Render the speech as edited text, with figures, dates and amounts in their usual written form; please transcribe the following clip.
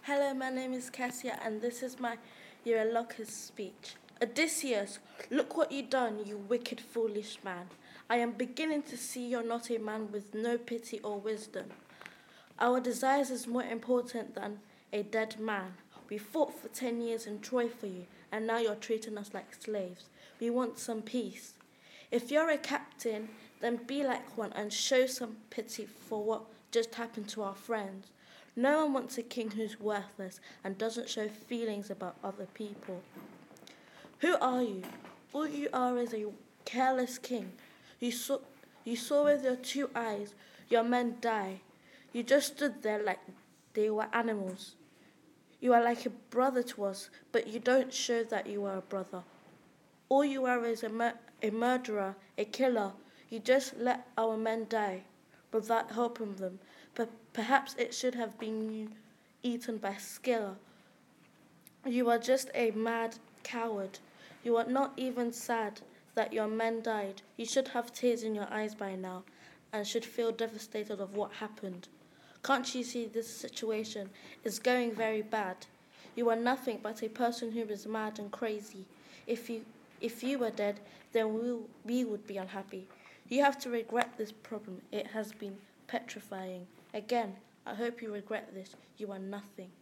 Hello, my name is Cassia, and this is my Eurylochus speech. Odysseus, look what you done, you wicked, foolish man. I am beginning to see you're not a man with no pity or wisdom. Our desires is more important than a dead man. We fought for 10 years in Troy for you, and now you're treating us like slaves. We want some peace. If you're a captain, then be like one and show some pity for what just happened to our friends. No one wants a king who's worthless and doesn't show feelings about other people. Who are you? All you are is a careless king. You saw with your two eyes your men die. You just stood there like they were animals. You are like a brother to us, but you don't show that you are a brother. All you are is a murderer, a killer. You just let our men die without helping them. But perhaps it should have been you eaten by Scylla. You are just a mad coward. You are not even sad that your men died. You should have tears in your eyes by now and should feel devastated of what happened. Can't you see this situation is going very bad? You are nothing but a person who is mad and crazy. If you if you were dead, then we would be unhappy. You have to regret this problem. It has been petrifying. Again, I hope you regret this. You are nothing.